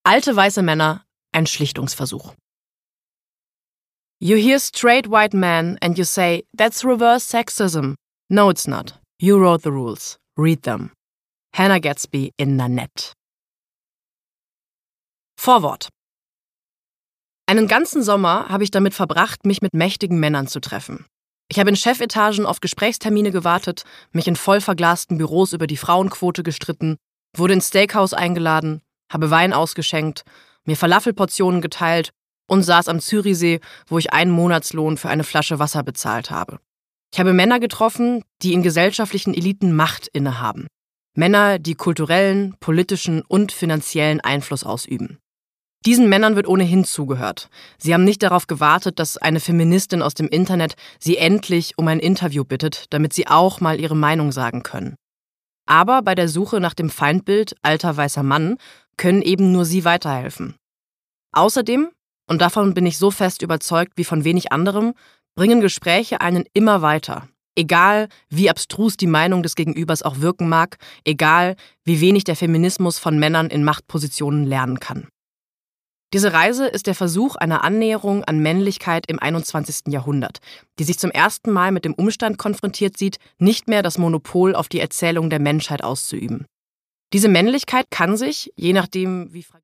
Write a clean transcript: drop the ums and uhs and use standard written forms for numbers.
Alte weiße Männer, ein Schlichtungsversuch. You hear straight white men and you say, that's reverse sexism. No, it's not. You wrote the rules. Read them. Hannah Gadsby in Nanette. Vorwort. Einen ganzen Sommer habe ich damit verbracht, mich mit mächtigen Männern zu treffen. Ich habe in Chefetagen auf Gesprächstermine gewartet, mich in voll verglasten Büros über die Frauenquote gestritten, wurde ins Steakhouse eingeladen, habe Wein ausgeschenkt, mir Falafelportionen geteilt und saß am Zürichsee, wo ich einen Monatslohn für eine Flasche Wasser bezahlt habe. Ich habe Männer getroffen, die in gesellschaftlichen Eliten Macht innehaben. Männer, die kulturellen, politischen und finanziellen Einfluss ausüben. Diesen Männern wird ohnehin zugehört. Sie haben nicht darauf gewartet, dass eine Feministin aus dem Internet sie endlich um ein Interview bittet, damit sie auch mal ihre Meinung sagen können. Aber bei der Suche nach dem Feindbild alter weißer Mann können eben nur sie weiterhelfen. Außerdem, und davon bin ich so fest überzeugt wie von wenig anderem, bringen Gespräche einen immer weiter. Egal, wie abstrus die Meinung des Gegenübers auch wirken mag, egal, wie wenig der Feminismus von Männern in Machtpositionen lernen kann. Diese Reise ist der Versuch einer Annäherung an Männlichkeit im 21. Jahrhundert, die sich zum ersten Mal mit dem Umstand konfrontiert sieht, nicht mehr das Monopol auf die Erzählung der Menschheit auszuüben. Diese Männlichkeit kann sich, je nachdem wie